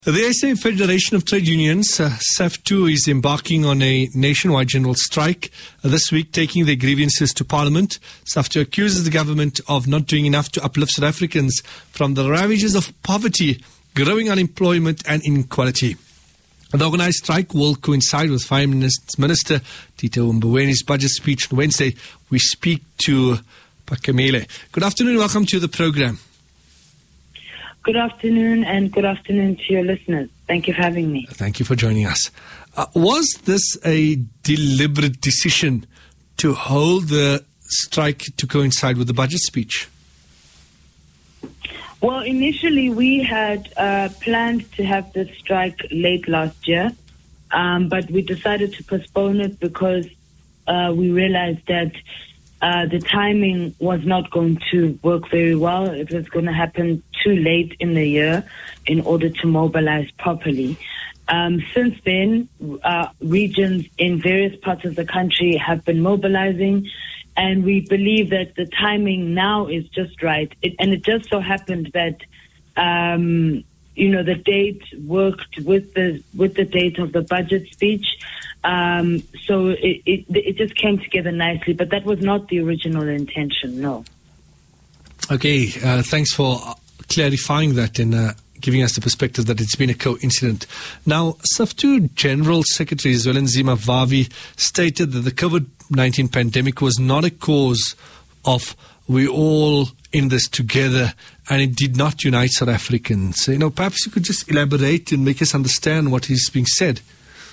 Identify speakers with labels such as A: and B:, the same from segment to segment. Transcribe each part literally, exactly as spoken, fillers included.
A: The S A Federation of Trade Unions, uh, S A F two, is embarking on a nationwide general strike uh, this week, taking their grievances to Parliament. S A F two accuses the government of not doing enough to uplift South Africans from the ravages of poverty, growing unemployment and inequality. The organised strike will coincide with Finance Minister Tito Mbowene's budget speech on Wednesday. We speak to Phakamile. Good afternoon, welcome to the programme.
B: Good afternoon, and good afternoon to your listeners. Thank you for having me.
A: Thank you for joining us. Uh, was this a deliberate decision to hold the strike to coincide with the budget speech?
B: Well, initially we had uh, planned to have this strike late last year, um, but we decided to postpone it because uh, we realized that Uh, the timing was not going to work very well. It was going to happen too late in the year in order to mobilize properly. Um, since then, uh, regions in various parts of the country have been mobilizing, and we believe that the timing now is just right. It, and it just so happened that, um, you know, the date worked with the with the date of the budget speech. Um, so it, it it just came together nicely, but that was not the original intention, no.
A: Okay, uh, thanks for clarifying that and uh, giving us the perspective that it's been a coincidence. Now, S A F two General Secretary Zwelinzima Vavi stated that the COVID nineteen pandemic was not a cause of we all in this together, and it did not unite South Africans. You know, perhaps you could just elaborate and make us understand what is being said.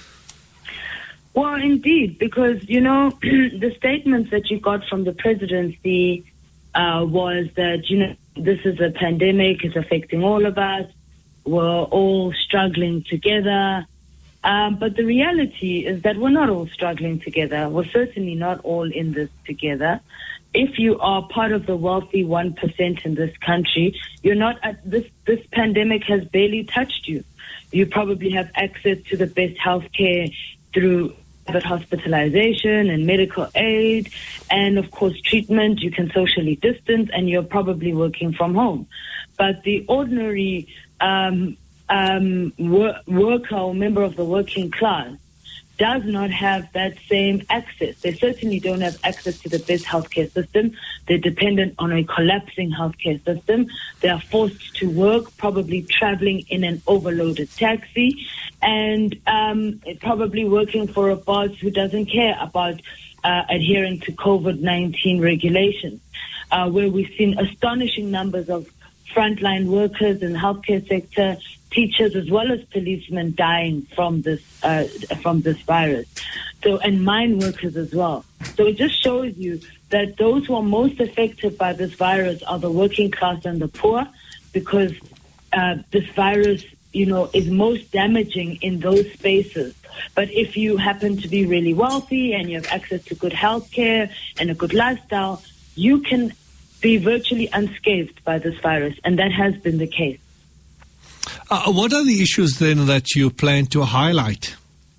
B: Well, indeed, because, you know, the statements that you got from the presidency uh, was that, you know, this is a pandemic, it's affecting all of us, we're all struggling together. Um, but the reality is that we're not all struggling together. We're certainly not all in this together. If you are part of the wealthy one percent in this country, you're not at this, this pandemic has barely touched you. You probably have access to the best healthcare through private hospitalization and medical aid, and of course treatment. You can socially distance, and you're probably working from home. But the ordinary um, um, wor- worker or member of the working class does not have that same access. They certainly don't have access to the best healthcare system. They're dependent on a collapsing healthcare system. They are forced to work, probably traveling in an overloaded taxi, and um, probably working for a boss who doesn't care about uh, adhering to COVID nineteen regulations, uh, where we've seen astonishing numbers of frontline workers in the healthcare sector, teachers as well as policemen dying from this uh, from this virus. So, and mine workers as well. So it just shows you that those who are most affected by this virus are the working class and the poor, because uh, this virus, you know, is most damaging in those spaces. But if you happen to be really wealthy and you have access to good health care and a good lifestyle, you can be virtually unscathed by this virus, and that has been the case.
A: Uh, what are the issues then that you plan to highlight?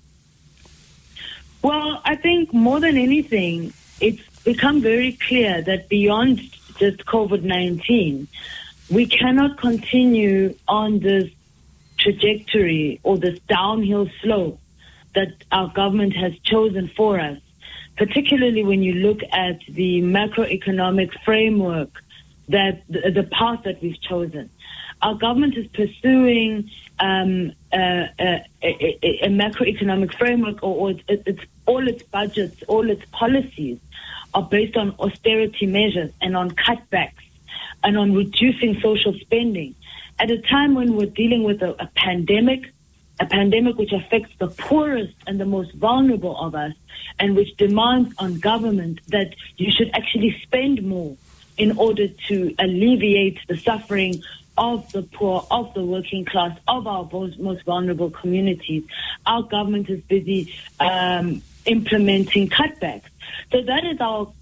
B: Well, I think more than anything, it's become very clear that beyond just COVID nineteen, we cannot continue on this trajectory or this downhill slope that our government has chosen for us, particularly when you look at the macroeconomic framework, that the, the path that we've chosen. Our government is pursuing um, uh, a, a, a macroeconomic framework, or, or it's, it's all its budgets, all its policies are based on austerity measures and on cutbacks and on reducing social spending. At a time when we're dealing with a, a pandemic, a pandemic which affects the poorest and the most vulnerable of us, and which demands on government that you should actually spend more in order to alleviate the suffering of the poor, of the working class, of our most vulnerable communities. Our government is busy um, implementing cutbacks. So that is our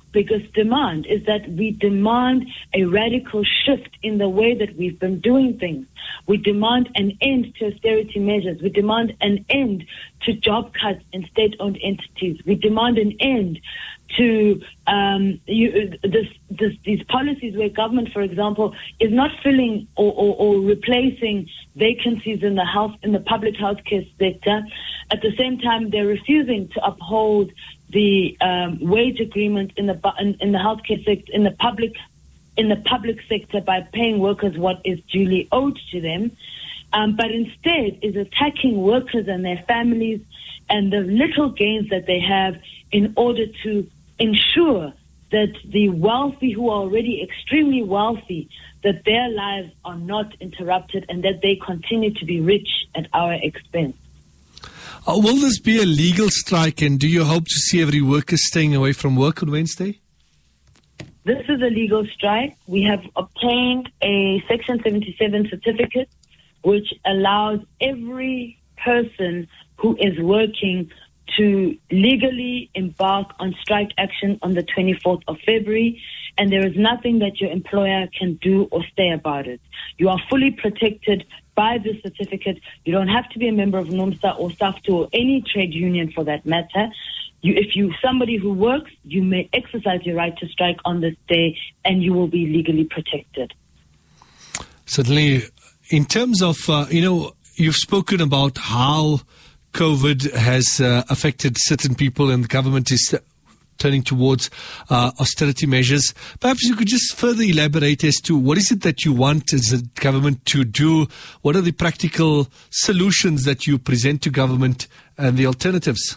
B: biggest demand, is that we demand a radical shift in the way that we've been doing things. We demand an end to austerity measures. We demand an end to job cuts in state-owned entities. We demand an end to um, you, this, this, these policies where government, for example, is not filling or, or, or replacing vacancies in the health in the public healthcare sector. At the same time, they're refusing to uphold the um, wage agreement in the in, in the healthcare sector, in the public in the public sector, by paying workers what is duly owed to them, um, but instead is attacking workers and their families and the little gains that they have in order to ensure that the wealthy, who are already extremely wealthy, that their lives are not interrupted and that they continue to be rich at our expense.
A: Uh, will this be a legal strike, and do you hope to see every worker staying away from work on Wednesday?
B: This is a legal strike. We have obtained a Section seventy-seven certificate, which allows every person who is working to legally embark on strike action on the twenty-fourth of February, and there is nothing that your employer can do or say about it. You are fully protected by this certificate. You don't have to be a member of NUMSA or SAFTU or any trade union for that matter. You, if you somebody who works, you may exercise your right to strike on this day, and you will be legally protected.
A: Certainly. In terms of, uh, you know, you've spoken about how COVID has uh, affected certain people and the government is turning towards uh, austerity measures. Perhaps you could just further elaborate as to what is it that you want as a government to do? What are the practical solutions that you present to government and the alternatives?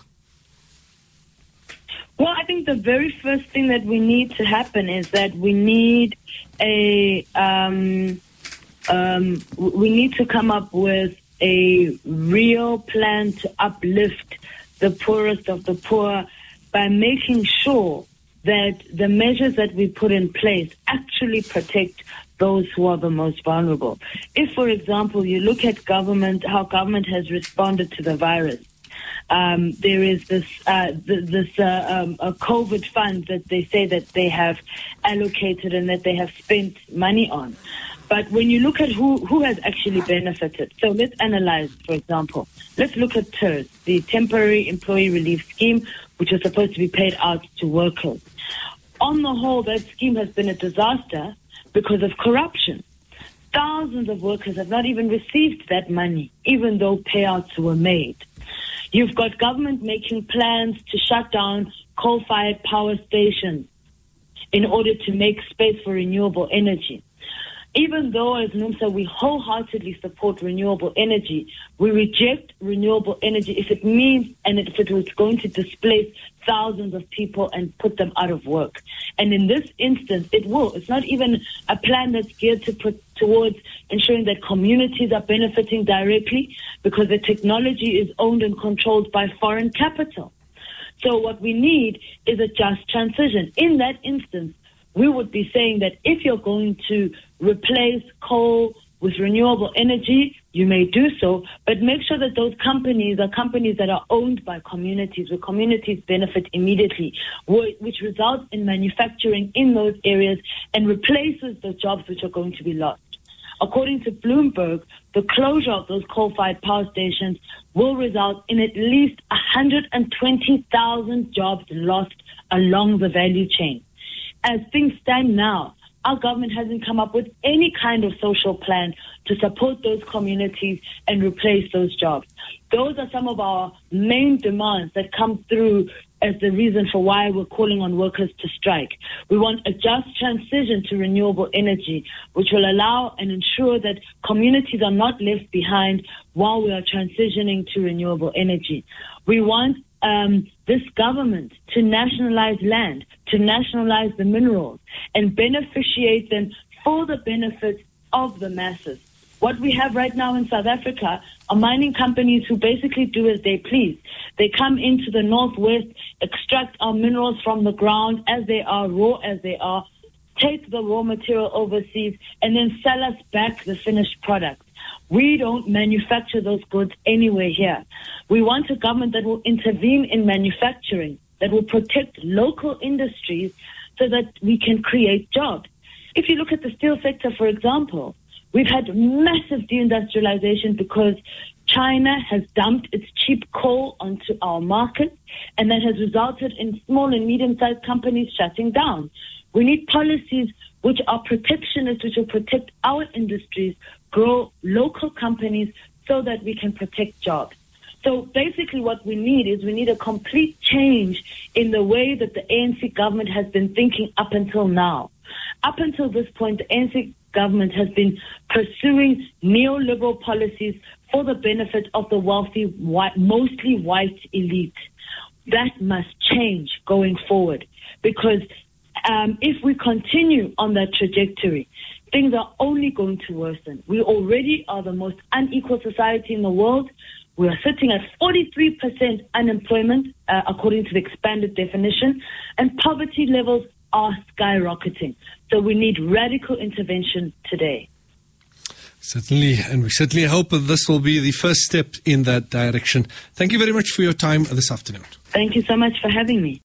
B: Well, I think the very first thing that we need to happen is that we need a um, um, we need to come up with a real plan to uplift the poorest of the poor by making sure that the measures that we put in place actually protect those who are the most vulnerable. If, for example, you look at government, how government has responded to the virus, um, there is this uh, th- this uh, um, a COVID fund that they say that they have allocated and that they have spent money on. But when you look at who, who has actually benefited, so let's analyze, for example, let's look at T E R S, the Temporary Employee Relief Scheme, which is supposed to be paid out to workers. On the whole, that scheme has been a disaster because of corruption. Thousands of workers have not even received that money, even though payouts were made. You've got government making plans to shut down coal-fired power stations in order to make space for renewable energy. Even though as NUMSA we wholeheartedly support renewable energy, we reject renewable energy if it means and if it was going to displace thousands of people and put them out of work. And in this instance, it will. It's not even a plan that's geared to put towards ensuring that communities are benefiting directly, because the technology is owned and controlled by foreign capital. So what we need is a just transition. In that instance, we would be saying that if you're going to replace coal with renewable energy, you may do so, but make sure that those companies are companies that are owned by communities, where communities benefit immediately, which results in manufacturing in those areas and replaces the jobs which are going to be lost. According to Bloomberg, the closure of those coal-fired power stations will result in at least one hundred twenty thousand jobs lost along the value chain. As things stand now, our government hasn't come up with any kind of social plan to support those communities and replace those jobs. Those are some of our main demands that come through as the reason for why we're calling on workers to strike. We want a just transition to renewable energy, which will allow and ensure that communities are not left behind while we are transitioning to renewable energy. We want Um, this government to nationalize land, to nationalize the minerals, and beneficiate them for the benefit of the masses. What we have right now in South Africa are mining companies who basically do as they please. They come into the northwest, extract our minerals from the ground as they are, raw as they are, take the raw material overseas, and then sell us back the finished product. We don't manufacture those goods anywhere here. We want a government that will intervene in manufacturing, that will protect local industries so that we can create jobs. If you look at the steel sector, for example, we've had massive deindustrialization because China has dumped its cheap coal onto our market, and that has resulted in small and medium-sized companies shutting down. We need policies which are protectionist, which will protect our industries, grow local companies so that we can protect jobs. So basically what we need is we need a complete change in the way that the A N C government has been thinking up until now. Up until this point, the A N C government has been pursuing neoliberal policies for the benefit of the wealthy, white, mostly white elite. That must change going forward, because um, if we continue on that trajectory, things are only going to worsen. We already are the most unequal society in the world. We are sitting at forty-three percent unemployment, uh, according to the expanded definition, and poverty levels are skyrocketing. So we need radical intervention today.
A: Certainly, and we certainly hope that this will be the first step in that direction. Thank you very much for your time this afternoon.
B: Thank you so much for having me.